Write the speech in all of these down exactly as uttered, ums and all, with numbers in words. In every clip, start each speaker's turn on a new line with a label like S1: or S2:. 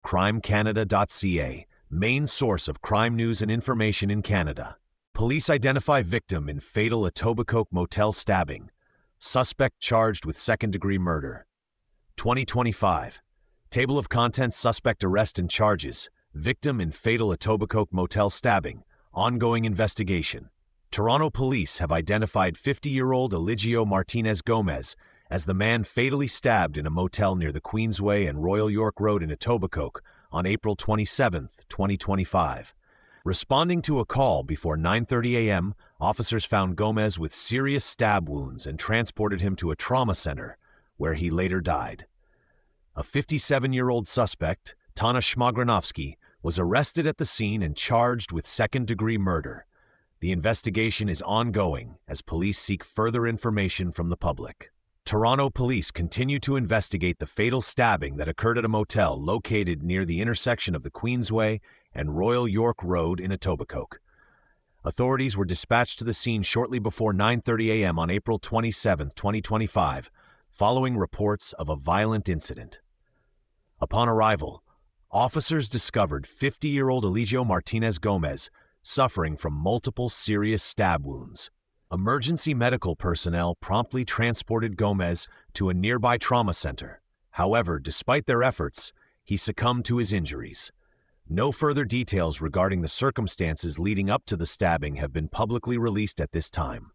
S1: crime canada dot c a, main source of crime news and information in Canada. Police identify victim in fatal Etobicoke motel stabbing. Suspect charged with second-degree murder. twenty twenty-five. Table of contents: suspect arrest and charges. Victim in fatal Etobicoke motel stabbing. Ongoing investigation. Toronto police have identified fifty-year-old Eligio Martinez Gomez as the man fatally stabbed in a motel near the Queensway and Royal York Road in Etobicoke on April twenty-seventh, twenty twenty-five. Responding to a call before nine thirty a m, officers found Gomez with serious stab wounds and transported him to a trauma center, where he later died. A fifty-seven-year-old suspect, Tana Shmagranovsky, was arrested at the scene and charged with second-degree murder. The investigation is ongoing as police seek further information from the public. Toronto police continue to investigate the fatal stabbing that occurred at a motel located near the intersection of the Queensway and Royal York Road in Etobicoke. Authorities were dispatched to the scene shortly before nine thirty a m on April twenty-seventh, twenty twenty-five, following reports of a violent incident. Upon arrival, officers discovered fifty-year-old Eligio Martinez Gomez suffering from multiple serious stab wounds. Emergency medical personnel promptly transported Gomez to a nearby trauma center. However, despite their efforts, he succumbed to his injuries. No further details regarding the circumstances leading up to the stabbing have been publicly released at this time.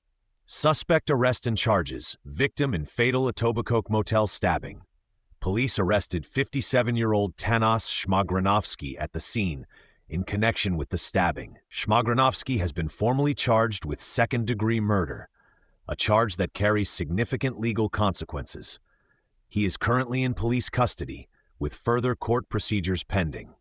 S1: Suspect arrest and charges. Victim in fatal Etobicoke motel stabbing. Police arrested fifty-seven-year-old Tanas Shmagranovsky at the scene in connection with the stabbing. Shmagranovsky has been formally charged with second-degree murder, a charge that carries significant legal consequences. He is currently in police custody, with further court procedures pending.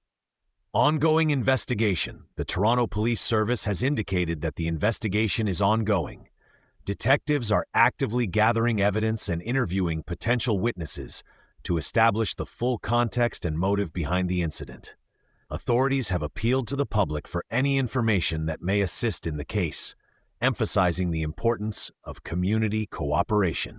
S1: Ongoing investigation. The Toronto Police Service has indicated that the investigation is ongoing. Detectives are actively gathering evidence and interviewing potential witnesses to establish the full context and motive behind the incident. Authorities have appealed to the public for any information that may assist in the case, emphasizing the importance of community cooperation.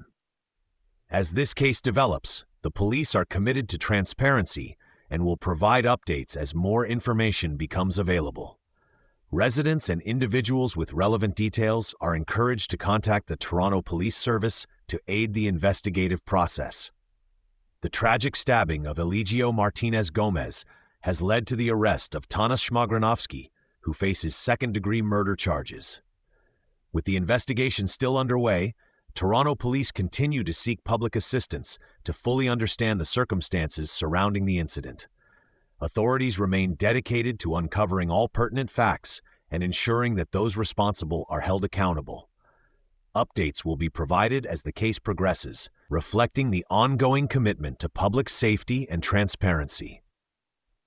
S1: As this case develops, the police are committed to transparency and will provide updates as more information becomes available. Residents and individuals with relevant details are encouraged to contact the Toronto Police Service to aid the investigative process. The tragic stabbing of Eligio Martinez Gomez has led to the arrest of Tana Shmagranovsky, who faces second-degree murder charges. With the investigation still underway, Toronto police continue to seek public assistance to fully understand the circumstances surrounding the incident. Authorities remain dedicated to uncovering all pertinent facts and ensuring that those responsible are held accountable. Updates will be provided as the case progresses, reflecting the ongoing commitment to public safety and transparency.